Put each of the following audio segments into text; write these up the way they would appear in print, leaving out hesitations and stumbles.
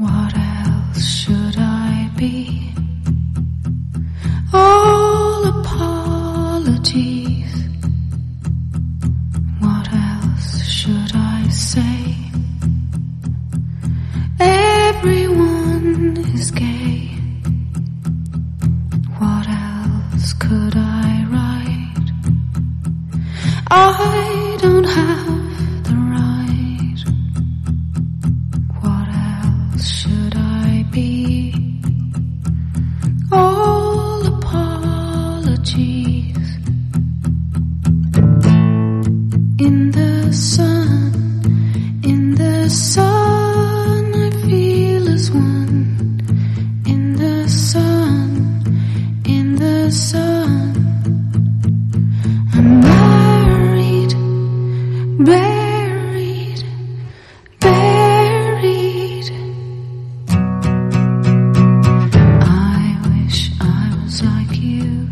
What else should I be? All apologies. What else should I say? Everyone is gay. What else could I write? I don't have the right. What else should I be? All apologies. In the sun, I feel as one. In the sun, I'm married, buried. I wish I was like you,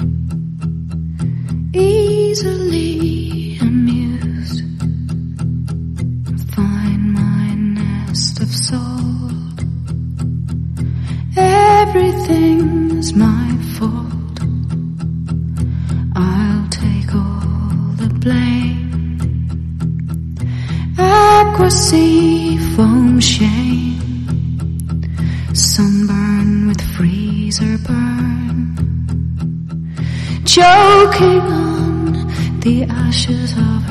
easily amused. Find my nest of salt. Everything's my fault. I'll take all the blame. Aqua-sea foam shame. Sunburn with freezer burn. Choking on the ashes of